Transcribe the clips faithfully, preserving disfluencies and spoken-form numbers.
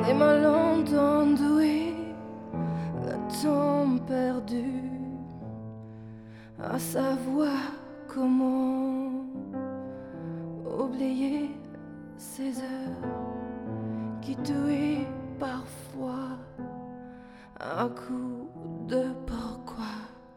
des malentendus et le temps perdu à savoir comment oublier ces heures qui tuaient parfois à coup de pourquoi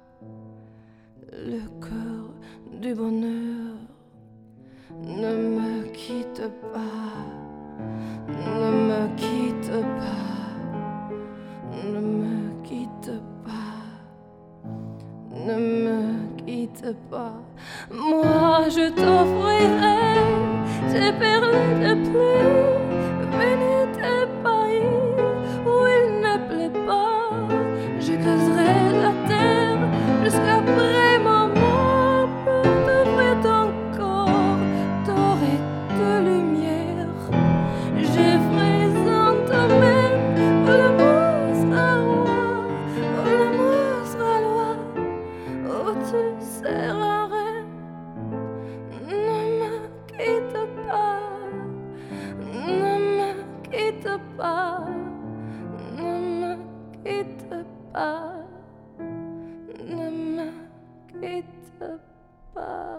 le cœur du bonheur ne me quitte pas, ne me quitte pas, ne me quitte pas, ne me quitte pas. Moi je t'offrirai tes perles de pluie venues des pays où il ne plaît pas. Je creuserai la terre jusqu'après ma mort pour t'ouvrir ton corps d'or et de lumière. Je ferai en toi-même où l'amour sera roi, où l'amour sera loi, où tu seras reine. Ne me quitte pas, ne me quitte pas, ne me quitte pas, ne me quitte pas.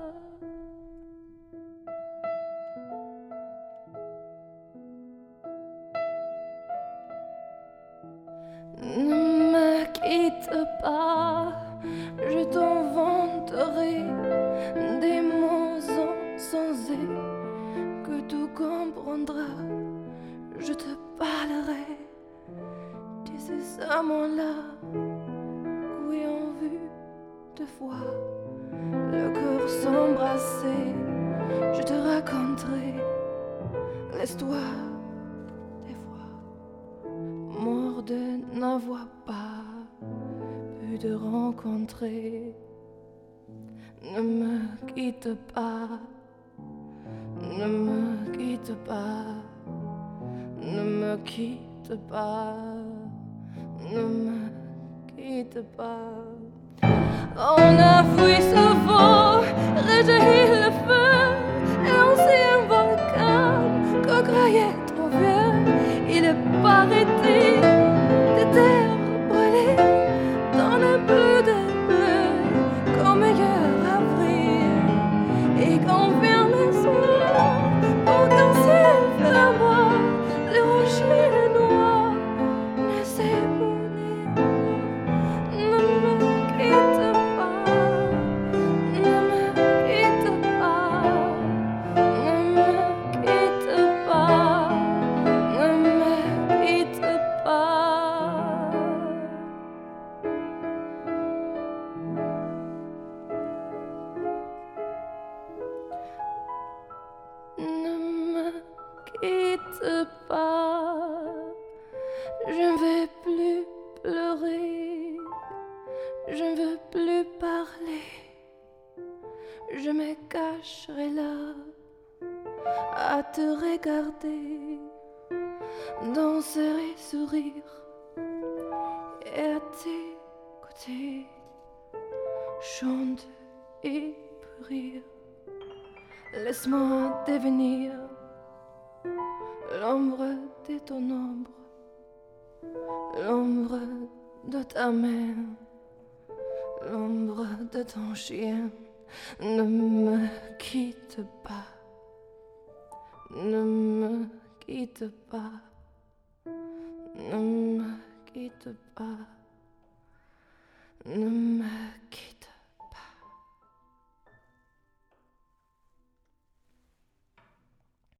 Ne me quitte pas, je t'inventerai des mots insensés que tu comprendras. Je te parlerai de ces amants-là qui ont vu deux fois le cœur s'embrasser. Je te raconterai l'histoire des fois mort de n'avoir pas pu te rencontrer. Ne me quitte pas, ne me quitte pas, ne me quitte pas, ne me quitte pas. On a fui souvent, rejaillit le feu, l'ancien volcan qu'on croyait trop vieux. Il est paraît-il des terres brûlées dans un peu de bleu comme meilleur avril. Et quand vient le soir, pour qu'un ciel flamboie, le rocher le noir ne s'éblouit. Ne me quitte pas, ne me quitte pas, ne me quitte pas, ne me quitte pas. Ne me quitte pas, je ne vais plus pleurer, je ne veux plus parler, je me cacherai là à te regarder, danser et sourire, et à tes côtés, chanter et rire. Laisse-moi devenir l'ombre de ton ombre, l'ombre de ta main, l'ombre de ton chien. Ne me quitte pas, ne me quitte pas, ne me quitte pas, ne me